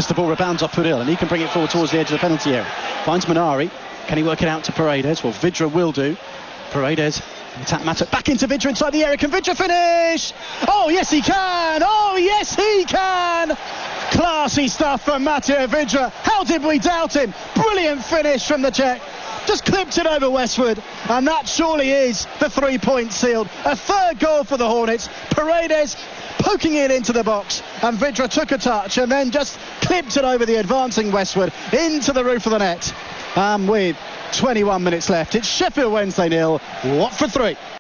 as the ball rebounds off Puril, and he can bring it forward towards the edge of the penalty area. Finds Minari. Can he work it out to Paredes? Well, Vidra will do. Paredes, attack Matip back into Vidra inside the area. Can Vidra finish? Oh, yes, he can! Oh, yes, he can! Classy stuff from Matej Vidra. How did we doubt him? Brilliant finish from the Czech. Just clipped it over Westwood, and that surely is the 3 points sealed. A third goal for the Hornets. Paredes poking it into the box, and Vidra took a touch and then just clipped it over the advancing Westwood into the roof of the net. With 21 minutes left, it's Sheffield Wednesday 0, Watford 3.